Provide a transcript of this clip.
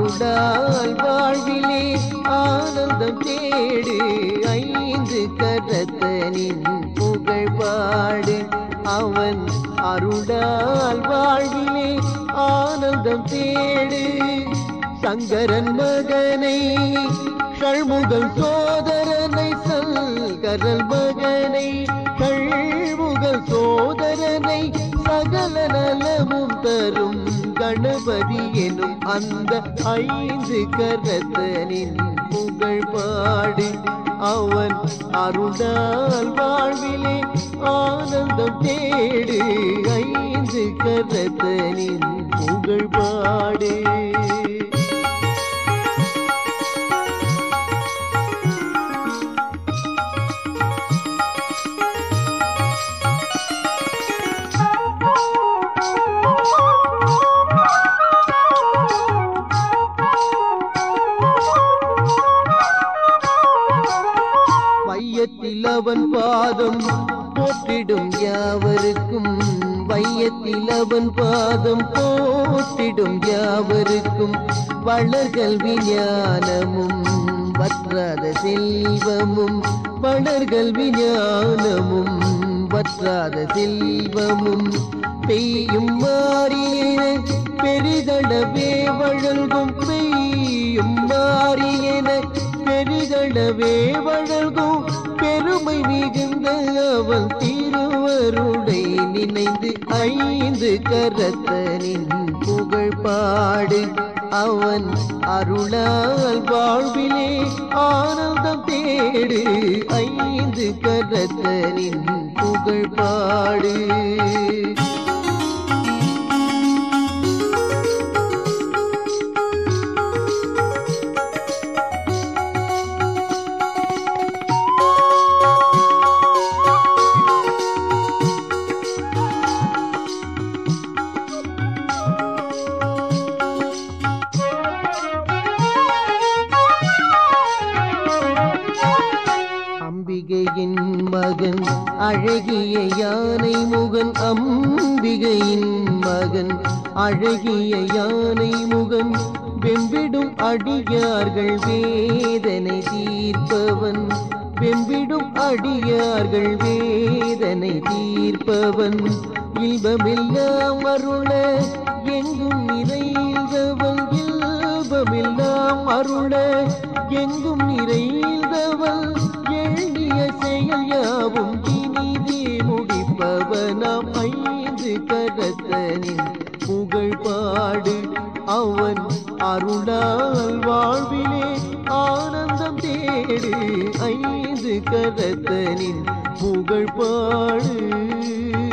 அருளால் வாழ்விலே ஆனந்தம் தேடு ஐந்து கரத்தனின் புகழ் பாடு அவன் அருளால் வாழ்விலே ஆனந்தம் தேடு சங்கரன் மகனை ஷண்முகன் சோதரனை சங்கரன் மகனை ஷண்முகன் சோதரனை சகல நலமும் தரும் கணபதி எனும் அந்த ஐந்து கரத்தனின் புகழ் பாடு அவன் அருளால் வாழ்விலே ஆனந்தம் தேடு ஐந்து கரத்தனின் புகழ் பாடு வையத்தில் அவன் பாதம் போற்றிடும் யாவருக்கும் வையத்தில் அவன் பாதம் போற்றிடும் யாவருக்கும் வளர்கல்வி ஞானமும் வற்றாத செல்வமும் வளர்கல்வி ஞானமும் வற்றாத செல்வமும் பெய்யும் மாறியன பெரிதளவே வழங்கும் பெய்யும் மாறியன பெரிதளவே வழங்கும் பெருமை மிகுந்த அவன் திருவருளை நினைந்து ஐந்து கரத்தனின் புகழ் பாடு அவன் அருளால் வாழ்விலே ஆனந்தம் தேடு ஐந்து கரத்தனின் புகழ் பாடு அம்பிகையின் மகன் அழகிய யானை முகன் அம்பிகையின் மகன் அழகிய யானை முகன் வெம்பிடும் அடியார்கள் வேதனை தீர்ப்பவன் வெம்பிடும் அடியார்கள் வேதனை தீர்ப்பவன் இல்பமெல்லாம் அருள எங்கும் நிறைந்தவன் இல்பமெல்லாம் அருள எங்கும் நிறைந்தவன் எண்ணிய செயல் யாவும் இனிதே முடிப்பவனாம் ஐந்து கரத்தனின் புகழ் பாடு அவன் அருளால் வாழ்விலே ஆனந்தம் தேடு ஐந்து கரத்தனின் புகழ் பாடு